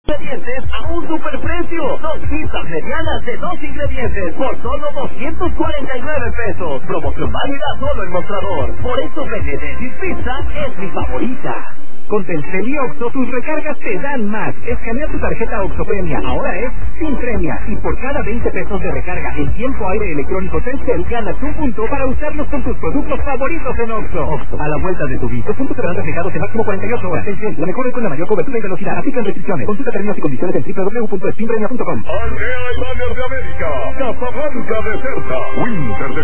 ingredientes a un superprecio. Dos pizzas medianas de 2 ingredientes por solo 249 pesos. Promoción válida solo en Mostrador. Por eso Benedetti's Pizza es mi favorita. Con Telcel y Oxxo, tus recargas te dan más. Escanea tu tarjeta Oxxo Premia, ahora es sin premia. Y por cada 20 pesos de recarga en tiempo aire electrónico Telcel, ganas un punto para usarlos con tus productos favoritos en Oxxo. Oxxo, a la vuelta de tu vida. Los puntos serán reflejados en máximo 48 horas. Telcel, la mejor es con la mayor cobertura y velocidad. Aplican restricciones. Consulta términos y condiciones en www.spinpremia.com. Andrea y Banners de América, Casablanca de Certa, Winter de